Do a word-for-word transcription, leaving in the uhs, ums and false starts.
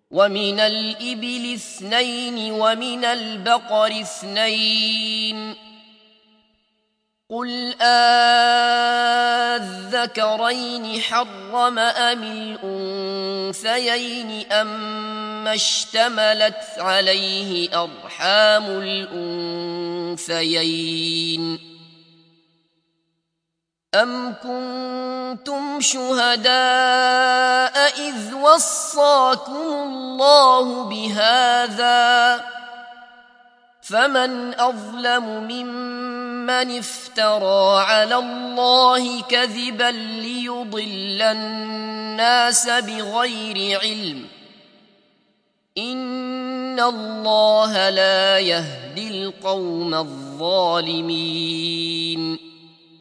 ومن الإبل اثنين ومن البقر اثنين قل آذكرين حرم أم الأنثيين أما اشتملت عليه أرحام الأنثيين أم كنتم شهداء إذ وصاكم الله بهذا فمن أظلم ممن افترى على الله كذبا ليضل الناس بغير علم إن الله لا يهدي القوم الظالمين